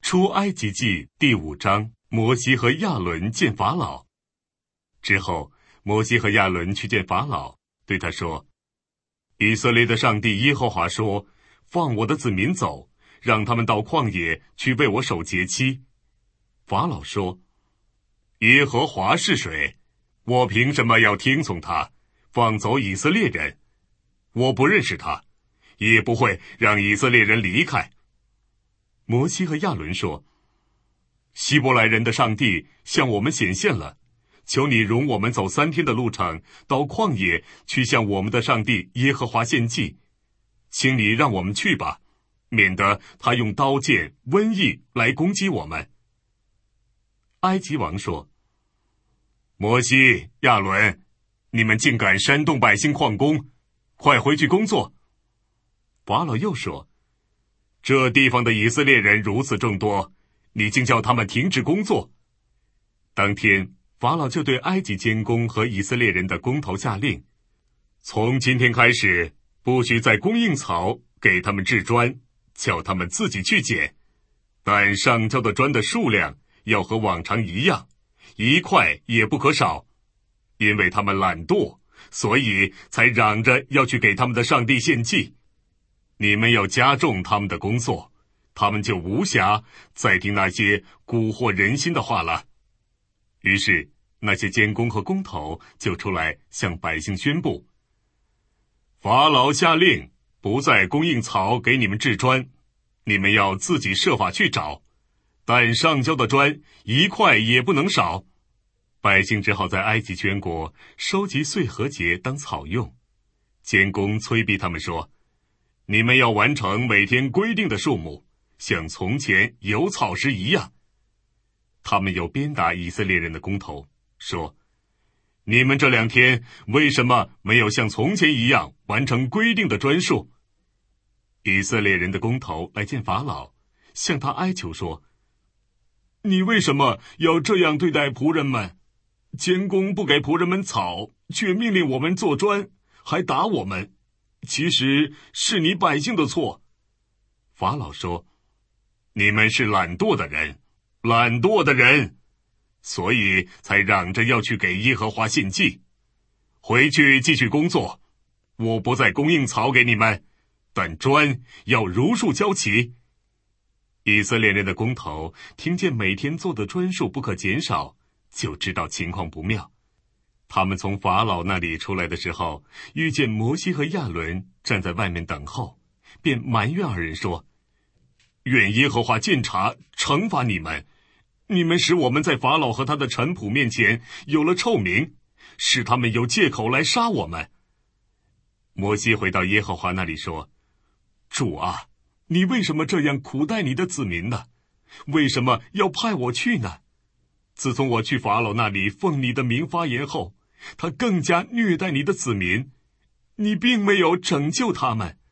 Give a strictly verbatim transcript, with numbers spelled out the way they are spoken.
出埃及记第五章，摩西和亚伦见法老。之后，摩西和亚伦去见法老，对他说：以色列的上帝耶和华说，放我的子民走，让他们到旷野去为我守节期。法老说：耶和华是谁？我凭什么要听从他，放走以色列人？我不认识他，也不会让以色列人离开。摩西和亚伦说：希伯来人的上帝向我们显现了，求你容我们走三天的路程，到旷野去向我们的上帝耶和华献祭。请你让我们去吧，免得他用刀剑瘟疫来攻击我们。埃及王说：摩西、亚伦，你们竟敢煽动百姓旷工，快回去工作。法老又说：这地方的以色列人如此众多，你竟叫他们停止工作。当天，法老就对埃及监工和以色列人的工头下令：从今天开始，不许再供应草给他们制砖，叫他们自己去捡，但上交的砖的数量要和往常一样，一块也不可少，因为他们懒惰，所以才嚷着要去给他们的上帝献祭。你们要加重他们的工作，他们就无暇再听那些蛊惑人心的话了。于是那些监工和工头就出来向百姓宣布：法老下令不再供应草给你们制砖，你们要自己设法去找，但上交的砖一块也不能少。百姓只好在埃及全国收集穗禾节当草用。监工催逼他们说：你们要完成每天规定的数目，像从前有草时一样。他们又鞭打以色列人的工头，说：你们这两天为什么没有像从前一样完成规定的专数？以色列人的工头来见法老，向他哀求说：你为什么要这样对待仆人们？监工不给仆人们草，却命令我们做砖，还打我们，其实是你百姓的错。法老说：你们是懒惰的人，懒惰的人，所以才嚷着要去给耶和华献祭。回去继续工作，我不再供应草给你们，但砖要如数交齐。以色列人的工头听见每天做的砖数不可减少，就知道情况不妙。他们从法老那里出来的时候，遇见摩西和亚伦站在外面等候，便埋怨二人说：愿耶和华鉴察惩罚你们，你们使我们在法老和他的臣仆面前有了臭名，使他们有借口来杀我们。摩西回到耶和华那里说：主啊，你为什么这样苦待你的子民呢？为什么要派我去呢？自从我去法老那里奉你的名发言后，他更加虐待你的子民，你并没有拯救他们。